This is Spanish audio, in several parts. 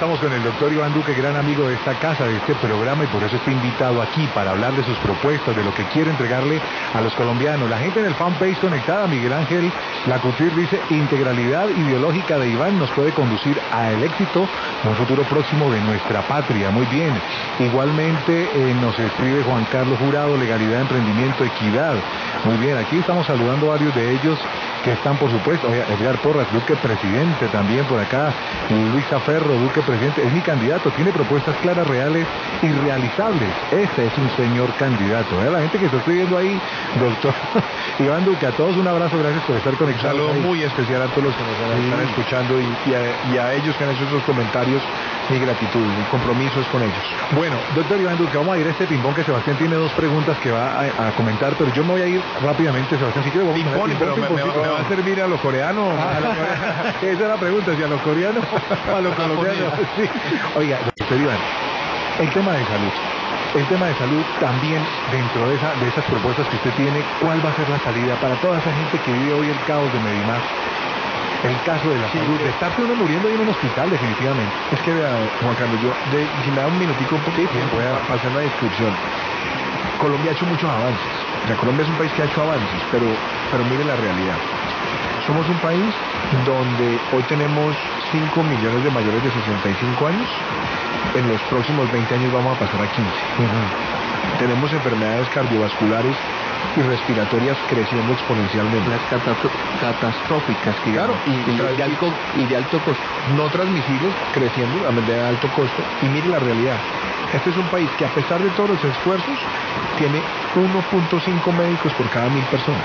Estamos con el doctor Iván Duque, gran amigo de esta casa, de este programa, y por eso está invitado aquí para hablar de sus propuestas, de lo que quiere entregarle a los colombianos. La gente en el fanpage conectada, Miguel Ángel Lacutir dice: integralidad ideológica de Iván nos puede conducir al éxito en un futuro próximo de nuestra patria. Muy bien. Igualmente nos escribe Juan Carlos Jurado: legalidad, emprendimiento, equidad. Muy bien, aquí estamos saludando a varios de ellos que están, por supuesto. Edgar Porras, Duque presidente, también por acá. Luisa Ferro, Duque presidente, es mi candidato, tiene propuestas claras, reales y realizables. Este es un señor candidato. La gente que está escribiendo ahí, doctor Iván Duque, a todos un abrazo, gracias por estar conectados. Un saludo muy especial a todos los que nos están escuchando y a ellos que han hecho esos comentarios. Mi gratitud, mi compromiso es con ellos. Bueno, doctor Iván Duque, vamos a ir a este ping-pong que Sebastián tiene dos preguntas que va a comentar, pero yo me voy a ir rápidamente, Sebastián, si quiere vamos a pero me va a servir a lo coreano. Esa es la pregunta, si a los coreanos o a los colombianos. Sí. Oiga, doctor Iván, el tema de salud también, dentro de esas propuestas que usted tiene, ¿cuál va a ser la salida para toda esa gente que vive hoy el caos de Medimás? El caso de la salud, de estarse uno muriendo en un hospital, definitivamente. Es que vea, Juan Carlos, si me da un minutico, voy a pasar una descripción. Colombia ha hecho muchos avances. O sea, Colombia es un país que ha hecho avances, pero mire la realidad. Somos un país donde hoy tenemos 5 millones de mayores de 65 años. En los próximos 20 años vamos a pasar a 15. Tenemos enfermedades cardiovasculares y respiratorias creciendo exponencialmente. Las catastróficas, que claro, y de alto costo. No transmisibles, creciendo de alto costo. Y mire la realidad. Este es un país que, a pesar de todos los esfuerzos, tiene 1.5 médicos por cada 1.000 personas.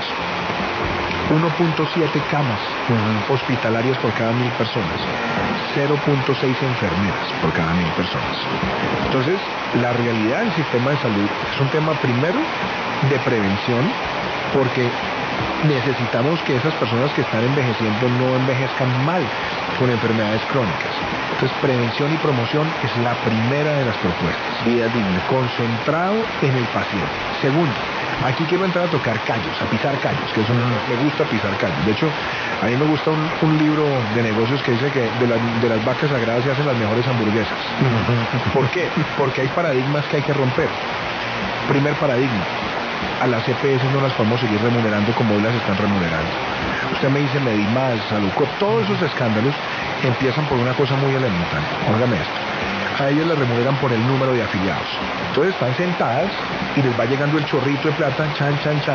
1.7 camas hospitalarias por cada 1.000 personas, 0.6 enfermeras por cada 1.000 personas. Entonces, la realidad del sistema de salud es un tema primero de prevención, porque necesitamos que esas personas que están envejeciendo no envejezcan mal con enfermedades crónicas. Entonces, prevención y promoción es la primera de las propuestas. Vida digna. Concentrado en el paciente. Segundo, aquí quiero entrar a tocar callos, a pisar callos, que eso me gusta pisar callos. De hecho, a mí me gusta un libro de negocios que dice que de las vacas sagradas se hacen las mejores hamburguesas. ¿Por qué? Porque hay paradigmas que hay que romper. Primer paradigma: a las EPS no las podemos seguir remunerando como hoy las están remunerando. Usted me dice Medimás, Salucop, todos esos escándalos empiezan por una cosa muy elemental. Óigame esto: a ellos les remuneran por el número de afiliados. Entonces están sentadas y les va llegando el chorrito de plata, chan,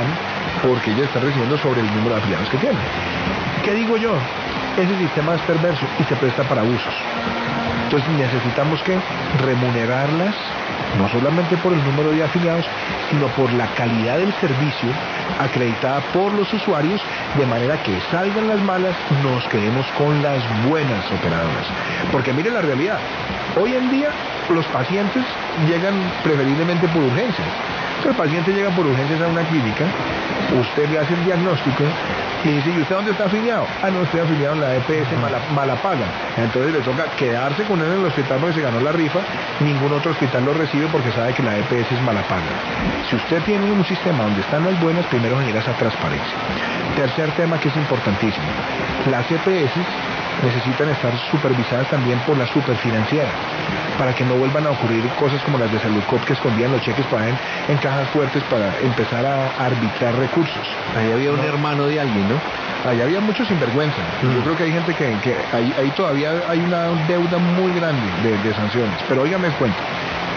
porque ellos están recibiendo sobre el número de afiliados que tienen. ¿Qué digo yo? Ese sistema es perverso y se presta para abusos. Entonces necesitamos que remunerarlas no solamente por el número de afiliados, sino por la calidad del servicio acreditada por los usuarios, de manera que salgan las malas, nos quedemos con las buenas operadoras. Porque mire la realidad, hoy en día los pacientes llegan preferiblemente por urgencias. Entonces el paciente llega por urgencias a una clínica, usted le hace el diagnóstico y dice: ¿y usted dónde está afiliado? Ah, no, estoy afiliado en la EPS mala paga. Entonces le toca quedarse con él en el hospital porque se ganó la rifa. Ningún otro hospital lo recibe porque sabe que la EPS es mala paga. Si usted tiene un sistema donde están las buenas, primero genera esa transparencia. Tercer tema que es importantísimo: las EPS necesitan estar supervisadas también por la superfinanciera, para que no vuelvan a ocurrir cosas como las de Salucop, que escondían los cheques para en cajas fuertes para empezar a arbitrar recursos. Ahí había un hermano de alguien, ¿no? Ahí había mucho sinvergüenza. Yo creo que hay gente que ahí todavía hay una deuda muy grande de sanciones. Pero óigame el cuento: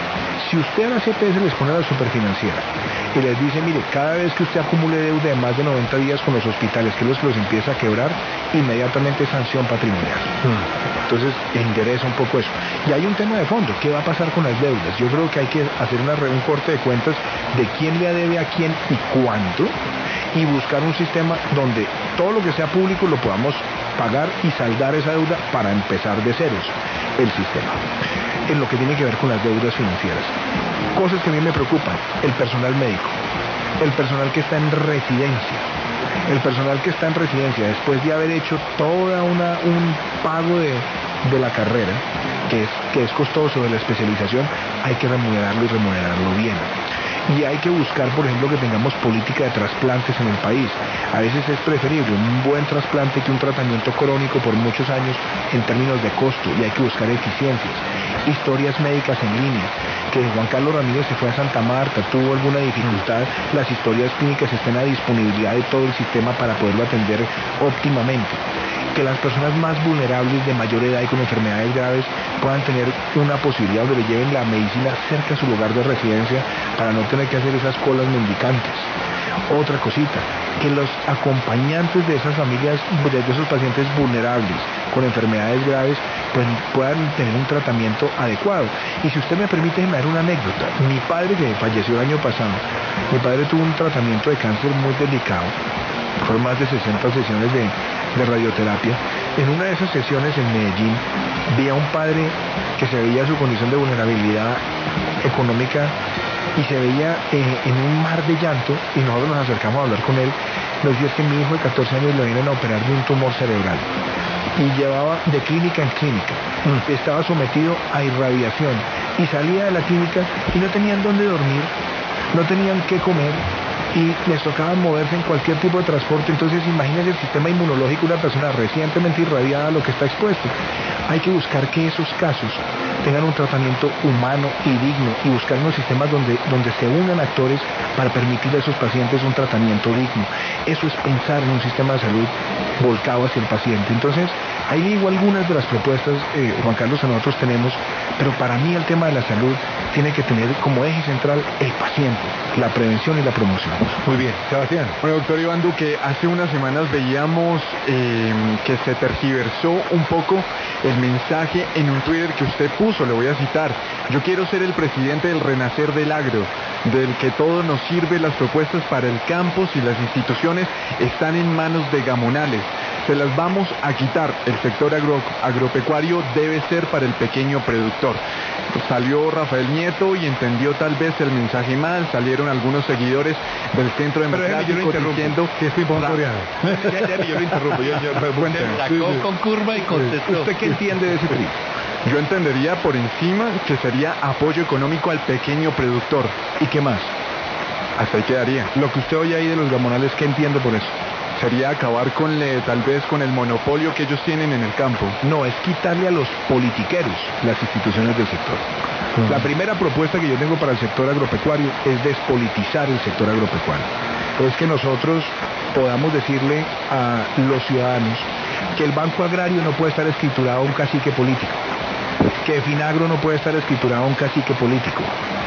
si usted a las EPS les pone a la superfinanciera y les dice: mire, cada vez que usted acumule deuda de más de 90 días con los hospitales, que es los que los empieza a quebrar, inmediatamente sanción patrimonial. Entonces endereza un poco eso. Y hay un tema de fondo: ¿qué va a pasar con las deudas? Yo creo que hay que hacer un corte de cuentas de quién le debe a quién y cuánto, y buscar un sistema donde todo lo que sea público lo podamos pagar y saldar esa deuda para empezar de ceros el sistema. En lo que tiene que ver con las deudas financieras, cosas que a mí me preocupan: el personal médico, el personal que está en residencia. El personal que está en residencia, después de haber hecho toda un pago de la carrera, que es costoso, de la especialización, hay que remunerarlo y remunerarlo bien. Y hay que buscar, por ejemplo, que tengamos política de trasplantes en el país. A veces es preferible un buen trasplante que un tratamiento crónico por muchos años en términos de costo, y hay que buscar eficiencias. Historias médicas en línea, que Juan Carlos Ramírez se fue a Santa Marta, tuvo alguna dificultad, las historias clínicas estén a disponibilidad de todo el sistema para poderlo atender óptimamente. Que las personas más vulnerables de mayor edad y con enfermedades graves puedan tener una posibilidad donde le lleven la medicina cerca a su lugar de residencia para no tener que hacer esas colas mendicantes. Otra cosita, que los acompañantes de esas familias, de esos pacientes vulnerables con enfermedades graves, pues puedan tener un tratamiento adecuado. Y si usted me permite, me dar una anécdota. Mi padre, que falleció el año pasado, mi padre tuvo un tratamiento de cáncer muy delicado. Fueron más de 60 sesiones de radioterapia. En una de esas sesiones en Medellín vi a un padre que se veía su condición de vulnerabilidad económica y se veía en un mar de llanto, y nosotros nos acercamos a hablar con él. Nos dijo: es que mi hijo de 14 años le vienen a operar de un tumor cerebral y llevaba de clínica en clínica, estaba sometido a irradiación y salía de la clínica y no tenían dónde dormir, no tenían qué comer y les tocaba moverse en cualquier tipo de transporte. Entonces imagínense el sistema inmunológico de una persona recientemente irradiada a lo que está expuesto. Hay que buscar que esos casos tengan un tratamiento humano y digno, y buscar unos sistemas donde se unan actores para permitir a esos pacientes un tratamiento digno. Eso es pensar en un sistema de salud volcado hacia el paciente. Entonces, ahí digo algunas de las propuestas, Juan Carlos, que nosotros tenemos, pero para mí el tema de la salud tiene que tener como eje central el paciente, la prevención y la promoción. Muy bien, Sebastián. Bueno, doctor Iván Duque, hace unas semanas veíamos que se tergiversó un poco el mensaje en un Twitter que usted puso. Le voy a citar: yo quiero ser el presidente del renacer del agro, del que todo nos sirve. Las propuestas para el campus y las instituciones están en manos de gamonales. Se las vamos a quitar. El sector agropecuario debe ser para el pequeño productor. Salió Rafael Nieto y entendió tal vez el mensaje mal. Salieron algunos seguidores del Centro Democrático diciendo que es ping-pong coreano. Yo lo interrumpo. Sacó con curva y contestó. ¿Usted qué entiende de ese trip? Yo entendería por encima que sería apoyo económico al pequeño productor. ¿Y qué más? Hasta ahí quedaría. Lo que usted oye ahí de los gamonales, ¿qué entiende por eso? Sería acabar tal vez con el monopolio que ellos tienen en el campo. No, es quitarle a los politiqueros las instituciones del sector. La primera propuesta que yo tengo para el sector agropecuario es despolitizar el sector agropecuario. Es que nosotros podamos decirle a los ciudadanos que el Banco Agrario no puede estar escriturado a un cacique político, que Finagro no puede estar escriturado a un cacique político,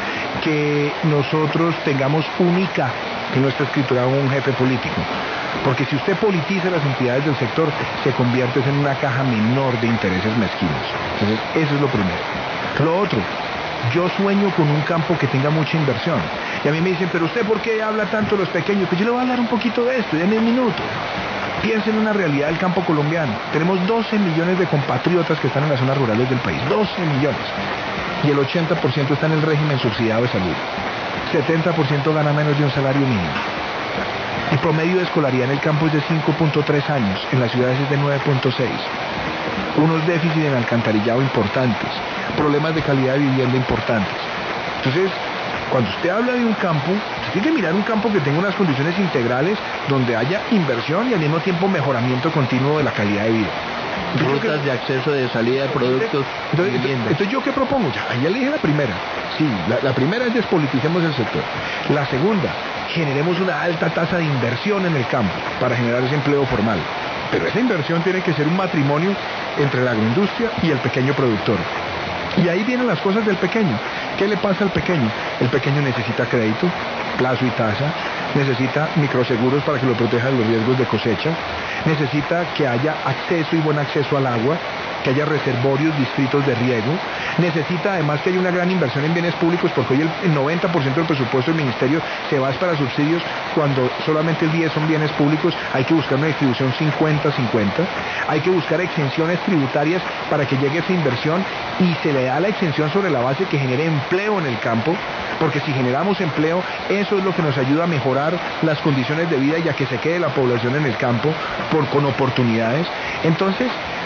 que nosotros tengamos un ICA que no esté escriturado a un jefe político. Porque si usted politiza las entidades del sector, se convierte en una caja menor de intereses mezquinos. Entonces, eso es lo primero. Lo otro, yo sueño con un campo que tenga mucha inversión. Y a mí me dicen: pero usted, ¿por qué habla tanto de los pequeños? Pues yo le voy a hablar un poquito de esto, denme un minuto. Piensen en una realidad del campo colombiano. Tenemos 12 millones de compatriotas que están en las zonas rurales del país. 12 millones. Y el 80% está en el régimen subsidiado de salud. 70% gana menos de un salario mínimo. El promedio de escolaridad en el campo es de 5.3 años, en las ciudades es de 9.6. Unos déficits en alcantarillado importantes, problemas de calidad de vivienda importantes. Entonces, cuando usted habla de un campo, usted tiene que mirar un campo que tenga unas condiciones integrales donde haya inversión y al mismo tiempo mejoramiento continuo de la calidad de vida. Rutas de acceso, de salida de productos, vivienda. Entonces, ¿yo qué propongo? Ya le dije la primera. Sí, la primera es despoliticemos el sector. La segunda, generemos una alta tasa de inversión en el campo para generar ese empleo formal. Pero esa inversión tiene que ser un matrimonio entre la agroindustria y el pequeño productor. Y ahí vienen las cosas del pequeño. ¿Qué le pasa al pequeño? El pequeño necesita crédito, plazo y tasa, necesita microseguros para que lo proteja de los riesgos de cosecha, necesita que haya acceso y buen acceso al agua, que haya reservorios, distritos de riego, necesita además que haya una gran inversión en bienes públicos, porque hoy el 90% del presupuesto del ministerio se va para subsidios, cuando solamente el 10% son bienes públicos. Hay que buscar una distribución 50-50, hay que buscar exenciones tributarias para que llegue esa inversión, y se le da la exención sobre la base que genere empleo en el campo, porque si generamos empleo, eso es lo que nos ayuda a mejorar las condiciones de vida y a que se quede la población en el campo con oportunidades. Entonces,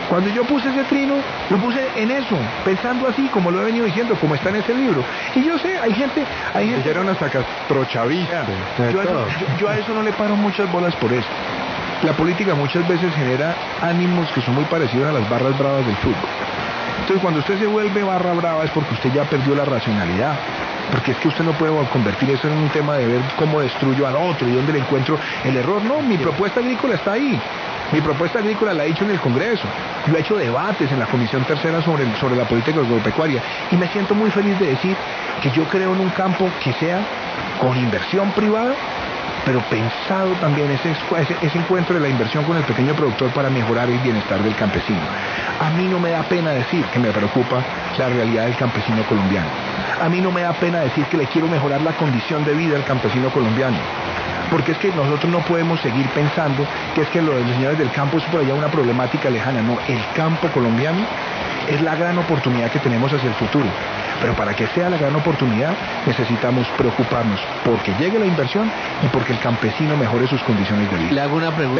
Cuando yo puse ese trino, lo puse en eso, pensando así, como lo he venido diciendo, como está en ese libro. Y yo sé, hay gente... Dijeron hasta castrochavistas. Yo a eso no le paro muchas bolas por eso. La política muchas veces genera ánimos que son muy parecidos a las barras bravas del fútbol. Entonces, cuando usted se vuelve barra brava es porque usted ya perdió la racionalidad. Porque es que usted no puede convertir eso en un tema de ver cómo destruyo al otro y dónde le encuentro el error. No, mi propuesta agrícola está ahí. Mi propuesta agrícola la he hecho en el Congreso. Yo he hecho debates en la Comisión Tercera sobre la política agropecuaria. Y me siento muy feliz de decir que yo creo en un campo que sea con inversión privada, pero pensado también ese encuentro de la inversión con el pequeño productor para mejorar el bienestar del campesino. A mí no me da pena decir que me preocupa la realidad del campesino colombiano. A mí no me da pena decir que le quiero mejorar la condición de vida al campesino colombiano. Porque es que nosotros no podemos seguir pensando que es que lo de los señores del campo es por allá una problemática lejana. No, el campo colombiano es la gran oportunidad que tenemos hacia el futuro. Pero para que sea la gran oportunidad necesitamos preocuparnos porque llegue la inversión y porque el campesino mejore sus condiciones de vida. Le hago una pregunta.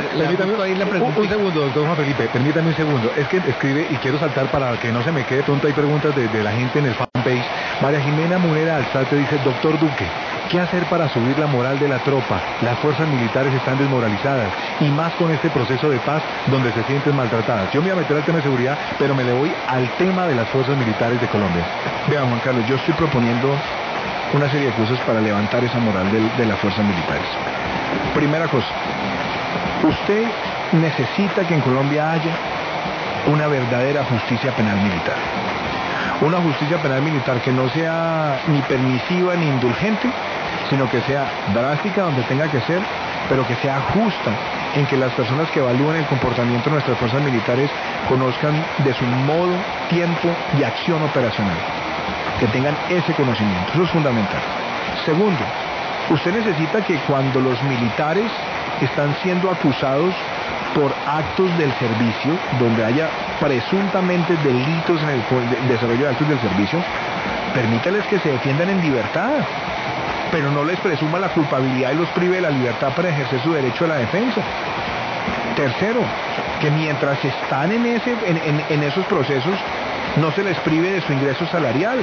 Un segundo, doctor Juan Felipe, permítame un segundo. Es que escribe, y quiero saltar para que no se me quede pronto, hay preguntas de la gente en el fanpage. María Jimena Munera Alzate dice, doctor Duque, ¿qué hacer para subir la moral de la tropa? Las fuerzas militares están desmoralizadas, y más con este proceso de paz donde se sienten maltratadas. Yo me voy a meter al tema de seguridad, pero me le voy al tema de las fuerzas militares de Colombia. Vean, Juan Carlos, yo estoy proponiendo una serie de cosas para levantar esa moral de las fuerzas militares. Primera cosa, usted necesita que en Colombia haya una verdadera justicia penal militar. Una justicia penal militar que no sea ni permisiva ni indulgente, sino que sea drástica donde tenga que ser, pero que sea justa, en que las personas que evalúen el comportamiento de nuestras fuerzas militares conozcan de su modo, tiempo y acción operacional. Que tengan ese conocimiento, eso es fundamental. Segundo, usted necesita que cuando los militares están siendo acusados por actos del servicio, donde haya presuntamente delitos en el desarrollo de actos del servicio, permítanles que se defiendan en libertad, pero no les presuma la culpabilidad y los prive de la libertad para ejercer su derecho a la defensa. Tercero, que mientras están en esos procesos, no se les prive de su ingreso salarial.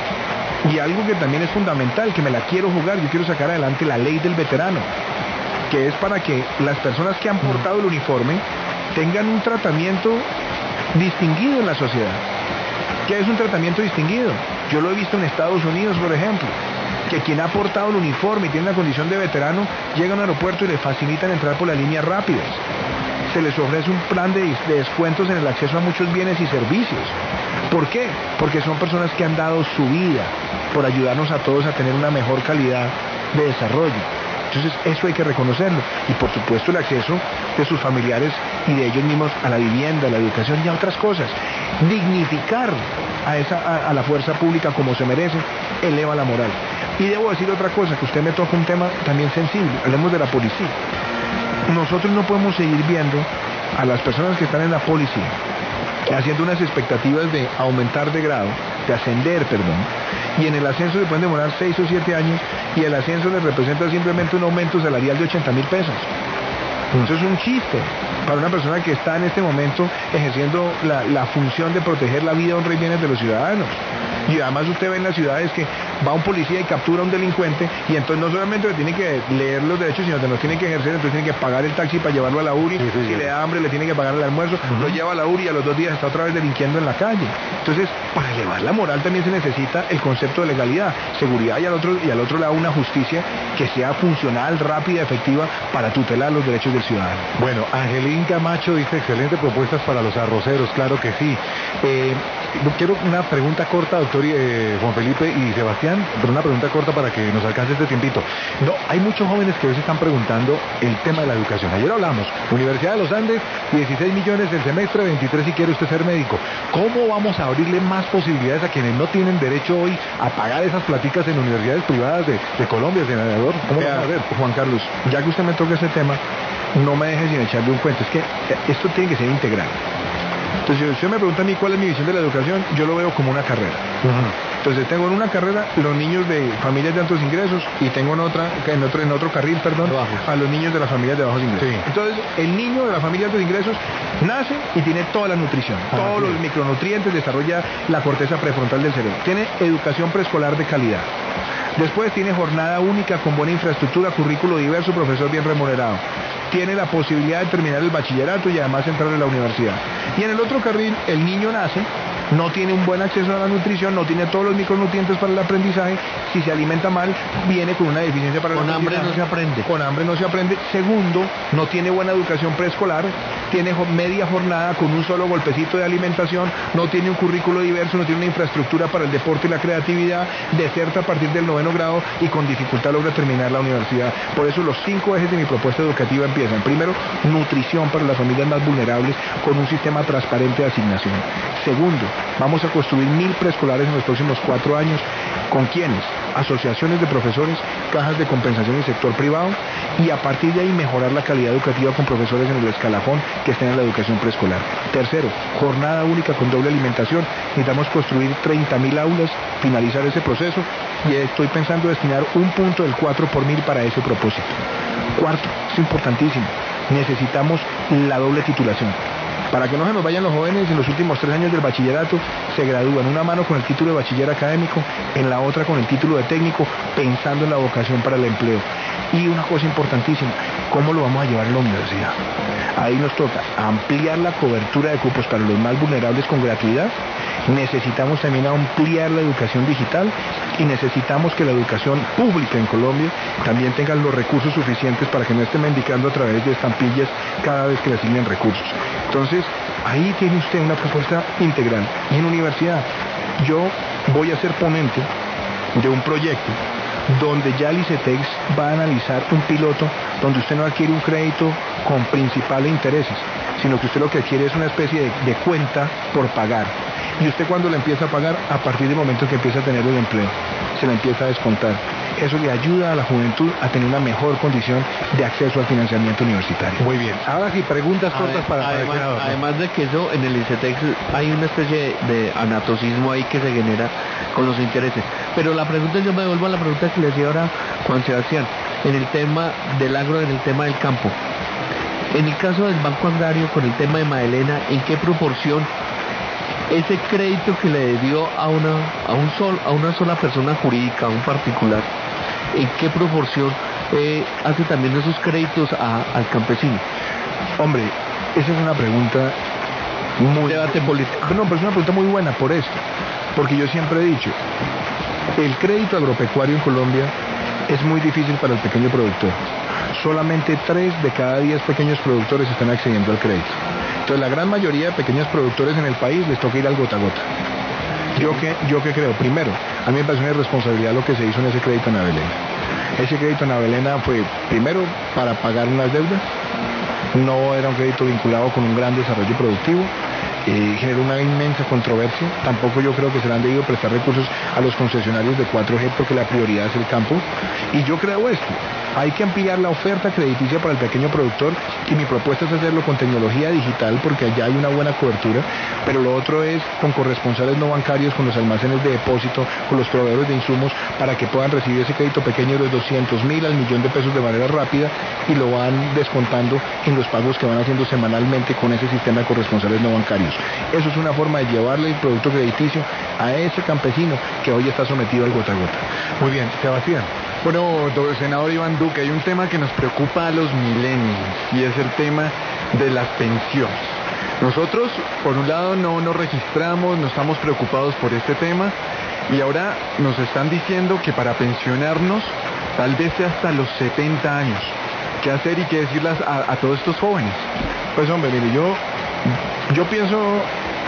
Y algo que también es fundamental, que me la quiero jugar, yo quiero sacar adelante la ley del veterano, que es para que las personas que han portado el uniforme tengan un tratamiento distinguido en la sociedad. ¿Qué es un tratamiento distinguido? Yo lo he visto en Estados Unidos, por ejemplo, que quien ha portado el uniforme y tiene la condición de veterano, llega a un aeropuerto y le facilitan entrar por las líneas rápidas. Se les ofrece un plan de descuentos en el acceso a muchos bienes y servicios. ¿Por qué? Porque son personas que han dado su vida por ayudarnos a todos a tener una mejor calidad de desarrollo. Entonces eso hay que reconocerlo. Y por supuesto el acceso de sus familiares y de ellos mismos a la vivienda, a la educación y a otras cosas. Dignificar a la fuerza pública como se merece, eleva la moral. Y debo decir otra cosa, que usted me toca un tema también sensible. Hablemos de la policía. Nosotros no podemos seguir viendo a las personas que están en la policía haciendo unas expectativas de aumentar de grado, de ascender, perdón, y en el ascenso se pueden demorar 6 o 7 años y el ascenso les representa simplemente un aumento salarial de 80.000 pesos. Eso es un chiste para una persona que está en este momento ejerciendo la función de proteger la vida, honra y bienes de los ciudadanos. Y además usted ve en las ciudades que va un policía y captura a un delincuente y entonces no solamente le tiene que leer los derechos, sino que los tiene que ejercer, entonces tiene que pagar el taxi para llevarlo a la URI, si le da hambre le tiene que pagar el almuerzo, lo lleva a la URI y a los 2 días está otra vez delinquiendo en la calle. Entonces, para elevar la moral también se necesita el concepto de legalidad, seguridad y al otro lado una justicia que sea funcional, rápida, efectiva para tutelar los derechos del ciudadano. Bueno, Angelín Camacho dice, excelentes propuestas para los arroceros, claro que sí. Quiero una pregunta corta, doctor Juan Felipe y Sebastián, pero una pregunta corta para que nos alcance este tiempito. No, hay muchos jóvenes que hoy se están preguntando el tema de la educación. Ayer hablamos, Universidad de los Andes, 16 millones el semestre, 23 si quiere usted ser médico. ¿Cómo vamos a abrirle más posibilidades a quienes no tienen derecho hoy a pagar esas platicas en universidades privadas de Colombia, senador? ¿Cómo lo vamos a ver? Juan Carlos, ya que usted me toca ese tema, no me deje sin echarle un cuento. Es que esto tiene que ser integral. Entonces, si usted me pregunta a mí cuál es mi visión de la educación, yo lo veo como una carrera. Entonces, tengo en una carrera los niños de familias de altos ingresos y tengo en otro carril, a los niños de las familias de bajos ingresos. Sí. Entonces, el niño de la familia de altos ingresos nace y tiene toda la nutrición, todos los micronutrientes, desarrolla la corteza prefrontal del cerebro. Tiene educación preescolar de calidad. Después tiene jornada única con buena infraestructura, currículo diverso, profesor bien remunerado. Tiene la posibilidad de terminar el bachillerato y además entrar a la universidad. Y en el otro carril, el niño nace, no tiene un buen acceso a la nutrición, no tiene todos los micronutrientes para el aprendizaje, si se alimenta mal, viene con una deficiencia para el aprendizaje. Con hambre no se aprende. Con hambre no se aprende. Segundo, no tiene buena educación preescolar, tiene media jornada con un solo golpecito de alimentación, no tiene un currículo diverso, no tiene una infraestructura para el deporte y la creatividad, deserta a partir del 9º grado y con dificultad logra terminar la universidad. Por eso los 5 ejes de mi propuesta educativa empiezan. Primero, nutrición para las familias más vulnerables con un sistema transparente de asignación. Segundo, vamos a construir 1000 preescolares en los próximos 4 años. ¿Con quiénes? Asociaciones de profesores, cajas de compensación y sector privado, y a partir de ahí mejorar la calidad educativa con profesores en el escalafón que estén en la educación preescolar. Tercero, jornada única con doble alimentación. Necesitamos construir 30.000 aulas, finalizar ese proceso, y estoy pensando destinar un punto del 4 por 1000 para ese propósito. Cuarto, es importantísimo, necesitamos la doble titulación. Para que no se nos vayan los jóvenes, en los últimos 3 años del bachillerato se gradúan, una mano con el título de bachiller académico, en la otra con el título de técnico, pensando en la vocación para el empleo. Y una cosa importantísima, ¿cómo lo vamos a llevar a la universidad? Ahí nos toca ampliar la cobertura de cupos para los más vulnerables con gratuidad. Necesitamos también ampliar la educación digital y necesitamos que la educación pública en Colombia también tenga los recursos suficientes para que no esté mendicando a través de estampillas cada vez que le asignen recursos. Entonces, ahí tiene usted una propuesta integral. Y en universidad, yo voy a ser ponente de un proyecto donde ya el ICETEX va a analizar un piloto donde usted no adquiere un crédito con principal e intereses, sino que usted lo que adquiere es una especie de cuenta por pagar. Y usted cuando le empieza a pagar, a partir del momento que empieza a tener el empleo, se le empieza a descontar. Eso le ayuda a la juventud a tener una mejor condición de acceso al financiamiento universitario. Muy bien. Ahora sí, preguntas cortas para el senador. Además de que eso, en el ICETEX hay una especie de anatocismo ahí que se genera con los intereses. Pero la pregunta, yo me devuelvo a la pregunta que le hacía ahora Juan Sebastián, en el tema del agro, en el tema del campo. En el caso del Banco Agrario, con el tema de Madelena, ¿en qué proporción ese crédito que le dio a una sola persona jurídica, a un particular, en qué proporción hace también esos créditos al campesino? Hombre, esa es una pregunta muy... Debate político. No, pero es una pregunta muy buena por esto, porque yo siempre he dicho, el crédito agropecuario en Colombia es muy difícil para el pequeño productor. Solamente 3 de cada 10 pequeños productores están accediendo al crédito. Entonces la gran mayoría de pequeños productores en el país les toca ir al gota a gota. ¿Yo qué creo? Primero, a mí me parece una irresponsabilidad lo que se hizo en ese crédito en Avelena. Ese crédito en Avelena fue, primero, para pagar unas deudas. No era un crédito vinculado con un gran desarrollo productivo. Generó una inmensa controversia. Tampoco yo creo que se le han debido prestar recursos a los concesionarios de 4G porque la prioridad es el campo. Y yo creo esto, hay que ampliar la oferta crediticia para el pequeño productor y mi propuesta es hacerlo con tecnología digital porque allá hay una buena cobertura, pero lo otro es con corresponsales no bancarios, con los almacenes de depósito, con los proveedores de insumos para que puedan recibir ese crédito pequeño de los 200.000 al millón de pesos de manera rápida y lo van descontando en los pagos que van haciendo semanalmente con ese sistema de corresponsales no bancarios. Eso es una forma de llevarle el producto crediticio a ese campesino que hoy está sometido al gota a gota. Muy bien, Sebastián. Bueno, senador Iván Duque, hay un tema que nos preocupa a los millennials y es el tema de las pensiones. Nosotros, por un lado, no nos registramos, no estamos preocupados por este tema y ahora nos están diciendo que para pensionarnos tal vez sea hasta los 70 años. ¿Qué hacer y qué decirles a todos estos jóvenes? Pues hombre, mire, yo pienso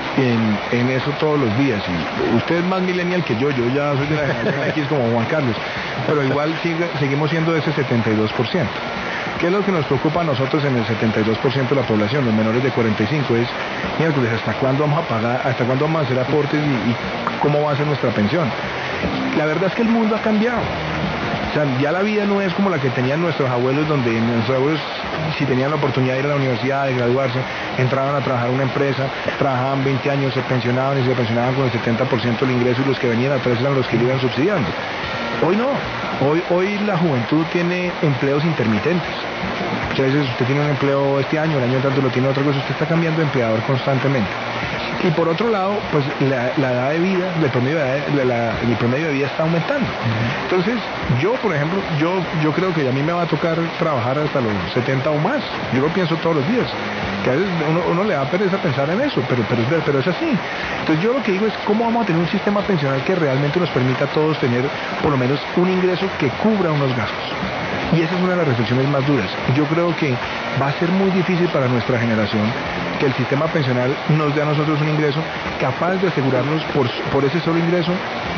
en eso todos los días. Y usted es más millennial que yo ya soy de la generación X como Juan Carlos, pero igual seguimos siendo de ese 72%. ¿Qué es lo que nos preocupa a nosotros en el 72% de la población, los menores de 45? Es, miércoles, ¿hasta cuándo vamos a pagar, hasta cuándo vamos a hacer aportes y cómo va a ser nuestra pensión? La verdad es que el mundo ha cambiado. O sea, ya la vida no es como la que tenían nuestros abuelos, donde nuestros abuelos, si tenían la oportunidad de ir a la universidad, de graduarse, entraban a trabajar en una empresa, trabajaban 20 años, se pensionaban y se pensionaban con el 70% del ingreso y los que venían atrás eran los que le iban subsidiando. Hoy no. Hoy la juventud tiene empleos intermitentes. Muchas veces usted tiene un empleo este año, el año entrante lo tiene otra cosa, usted está cambiando de empleador constantemente. Y por otro lado, pues la edad de vida, el promedio de vida está aumentando. Entonces, yo, por ejemplo, yo creo que a mí me va a tocar trabajar hasta los 70 o más. Yo lo pienso todos los días. Que a veces uno le da pereza pensar en eso, pero es así. Entonces, yo lo que digo es cómo vamos a tener un sistema pensional que realmente nos permita a todos tener por lo menos un ingreso que cubra unos gastos. Y esa es una de las reflexiones más duras. Yo creo que va a ser muy difícil para nuestra generación que el sistema pensional nos dé a nosotros un ingreso capaz de asegurarnos por ese solo ingreso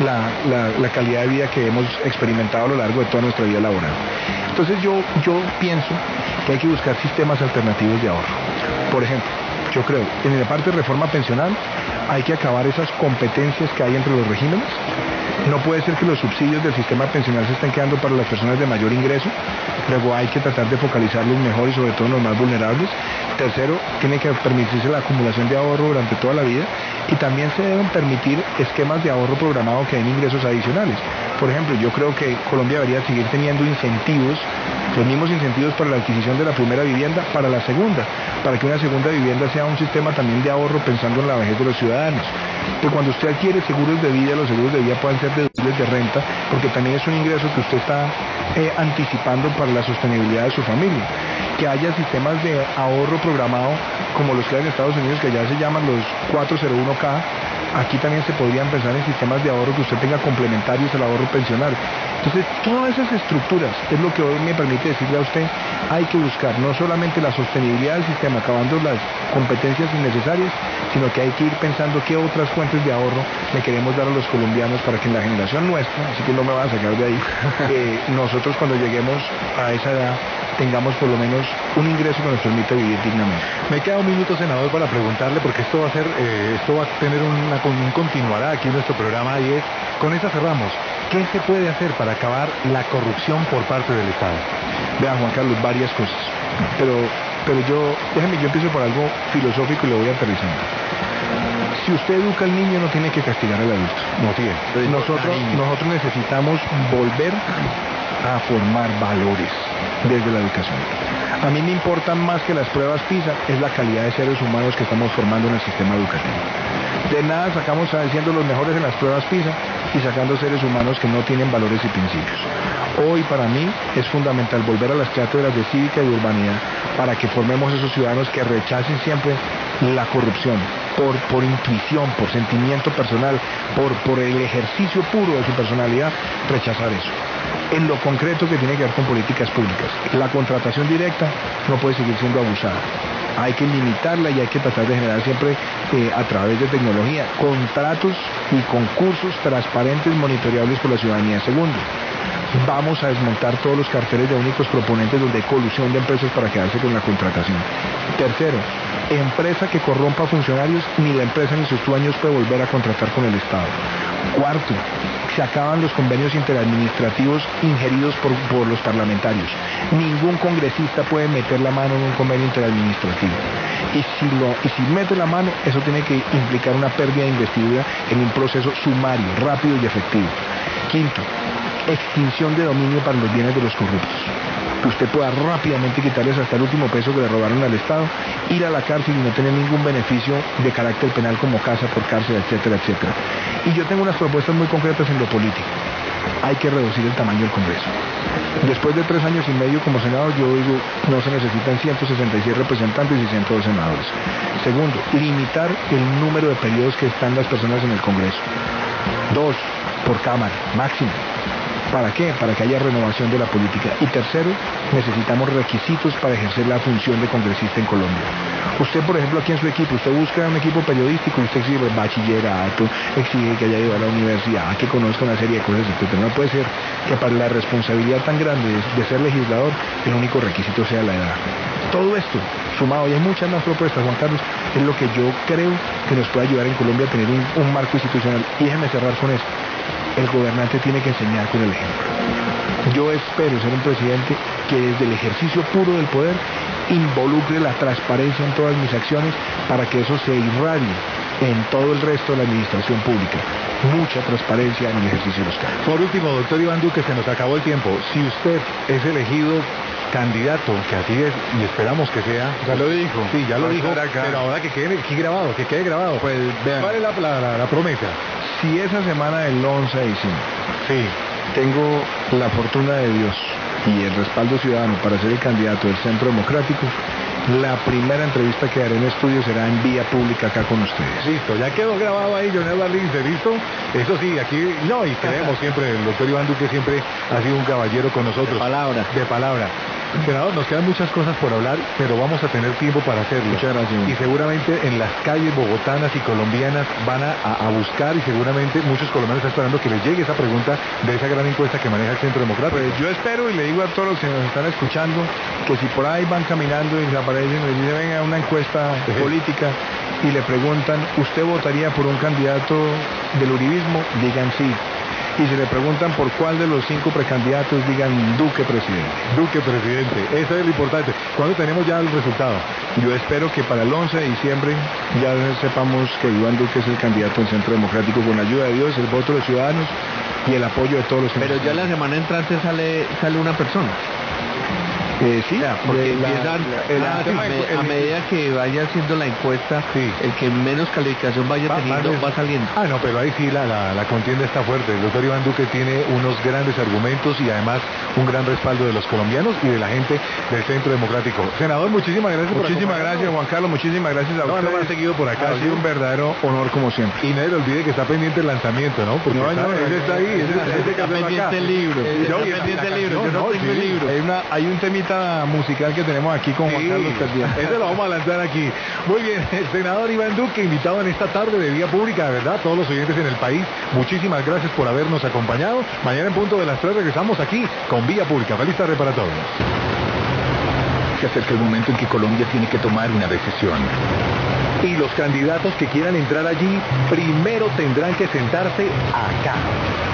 la calidad de vida que hemos experimentado a lo largo de toda nuestra vida laboral. Entonces yo pienso que hay que buscar sistemas alternativos de ahorro. Por ejemplo, yo creo, en la parte de reforma pensional hay que acabar esas competencias que hay entre los regímenes. No puede ser que los subsidios del sistema pensional se estén quedando para las personas de mayor ingreso. Luego hay que tratar de focalizarlos mejor y sobre todo en los más vulnerables. Tercero, tiene que permitirse la acumulación de ahorro durante toda la vida y también se deben permitir esquemas de ahorro programado que den ingresos adicionales. Por ejemplo, yo creo que Colombia debería seguir teniendo incentivos, los mismos incentivos para la adquisición de la primera vivienda, para la segunda, para que una segunda vivienda sea un sistema también de ahorro pensando en la vejez de los ciudadanos. Que cuando usted adquiere seguros de vida, los seguros de vida puedan ser deducibles de renta, porque también es un ingreso que usted está anticipando para la sostenibilidad de su familia. Que haya sistemas de ahorro programado como los que hay en Estados Unidos, que ya se llaman los 401k. Aquí también se podrían pensar en sistemas de ahorro que usted tenga complementarios al ahorro pensional. Entonces, todas esas estructuras es lo que hoy me permite decirle a usted, hay que buscar no solamente la sostenibilidad del sistema, acabando las competencias innecesarias, sino que hay que ir pensando qué otras fuentes de ahorro le queremos dar a los colombianos para que en la generación nuestra, así que no me van a sacar de ahí, nosotros cuando lleguemos a esa edad tengamos por lo menos un ingreso que nos permita vivir dignamente. Me queda un minuto, senador, para preguntarle, porque esto va a tener un continuará aquí en nuestro programa, y es, con esta cerramos, ¿qué se puede hacer para acabar la corrupción por parte del Estado? Vean, Juan Carlos, varias cosas, pero yo empiezo por algo filosófico y lo voy aterrizando. Si usted educa al niño, no tiene que castigar al adulto. No tiene. Nosotros necesitamos volver a formar valores desde la educación. A mí me importan más que las pruebas PISA, es la calidad de seres humanos que estamos formando en el sistema educativo. De nada sacamos siendo los mejores en las pruebas PISA y sacando seres humanos que no tienen valores y principios. Hoy para mí es fundamental volver a las cátedras de cívica y de urbanidad para que formemos esos ciudadanos que rechacen siempre la corrupción, por intuición, por sentimiento personal, por el ejercicio puro de su personalidad, rechazar eso. En lo concreto que tiene que ver con políticas públicas, la contratación directa no puede seguir siendo abusada. Hay que limitarla y hay que tratar de generar siempre a través de tecnología contratos y concursos transparentes, monitoreables por la ciudadanía. Segundo, vamos a desmontar todos los carteles de únicos proponentes donde hay colusión de empresas para quedarse con la contratación. Tercero, empresa que corrompa funcionarios, ni la empresa ni sus dueños puede volver a contratar con el Estado. Cuarto, se acaban los convenios interadministrativos ingeridos por los parlamentarios. Ningún congresista puede meter la mano en un convenio interadministrativo. Y si mete la mano, eso tiene que implicar una pérdida de investidura en un proceso sumario, rápido y efectivo. Quinto, extinción de dominio para los bienes de los corruptos. Que usted pueda rápidamente quitarles hasta el último peso que le robaron al Estado, ir a la cárcel y no tener ningún beneficio de carácter penal como casa por cárcel, etcétera, etcétera. Y yo tengo unas propuestas muy concretas en lo político. Hay que reducir el tamaño del Congreso. Después de 3 años y medio como senador, yo digo, no se necesitan 166 representantes y 102 senadores. Segundo, limitar el número de periodos que están las personas en el Congreso. 2 por cámara, máximo. ¿Para qué? Para que haya renovación de la política. Y tercero, necesitamos requisitos para ejercer la función de congresista en Colombia. Usted, por ejemplo, aquí en su equipo, usted busca un equipo periodístico, usted exige bachillerato, exige que haya ido a la universidad, que conozca una serie de cosas, etc. No puede ser que para la responsabilidad tan grande de ser legislador, el único requisito sea la edad. Todo esto, sumado, y hay muchas más propuestas, Juan Carlos, es lo que yo creo que nos puede ayudar en Colombia a tener un marco institucional. Y déjeme cerrar con esto. el gobernante tiene que enseñar con el ejemplo. Yo espero ser un presidente que desde el ejercicio puro del poder involucre la transparencia en todas mis acciones para que eso se irradie en todo el resto de la administración pública. Mucha transparencia en el ejercicio de los cargos. Por último, doctor Iván Duque, se nos acabó el tiempo. Si usted es elegido candidato, que así es, y esperamos que sea. Ya lo dijo. Sí, ya lo Va a dijo, estar acá. pero ahora que quede grabado. Pues vean, ¿Cuál es la promesa? si esa semana del 11 de diciembre Sí. tengo la fortuna de Dios y el respaldo ciudadano para ser el candidato del Centro Democrático, la primera entrevista que haré en estudio será en vía pública acá con ustedes. Listo, ya quedó grabado ahí, John Edward Lince, ¿listo? Eso sí, aquí, no, y creemos siempre, el doctor Iván Duque siempre ha sido un caballero con nosotros. De palabra. Senador, nos quedan muchas cosas por hablar, pero vamos a tener tiempo para hacerlo. Muchas gracias. Y seguramente en las calles bogotanas y colombianas van a buscar, y seguramente muchos colombianos están esperando que les llegue esa pregunta de esa gran encuesta que maneja el Centro Democrático. Pues yo espero y le digo a todos los que nos están escuchando que si por ahí van caminando y se aparecen y dicen venga una encuesta política y le preguntan ¿usted votaría por un candidato del uribismo? Digan sí. Y si le preguntan por cuál de los 5 precandidatos, digan Duque presidente. Duque presidente, eso es lo importante. ¿Cuándo tenemos ya el resultado? Yo espero que para el 11 de diciembre ya sepamos que Iván Duque es el candidato del Centro Democrático con la ayuda de Dios, el voto de los ciudadanos y el apoyo de todos los Pero ya la semana entrante sale una persona. Sí, Porque la- empiezan la- a medida que vaya haciendo la encuesta, Sí. el que menos calificación vaya teniendo va saliendo. Ah, no, pero ahí sí la contienda está fuerte. El doctor Iván Duque tiene unos grandes argumentos y además un gran respaldo de los colombianos y de la gente del Centro Democrático. Senador, muchísimas gracias por Muchísimas acompañarnos. gracias, Juan Carlos, muchísimas gracias a No, ustedes. no me han seguido por acá, Ha ¿sí? sido un verdadero honor como siempre. Y nadie le olvide que está pendiente el lanzamiento, ¿no? Porque ese está ahí, ese Está pendiente el libro. Está pendiente el libro. Yo no tengo el libro. Hay un temita musical que tenemos aquí con Juan Carlos pendiente. ese lo vamos a lanzar aquí. Muy bien, el senador Iván Duque, invitado en esta tarde de Vía Pública, de verdad, todos los oyentes en el país, muchísimas gracias por habernos acompañado. Mañana en punto de las 3 regresamos aquí con Vía Pública. Feliz tarde para todos. Se acerca el momento en que Colombia tiene que tomar una decisión. Y los candidatos que quieran entrar allí, primero tendrán que sentarse acá.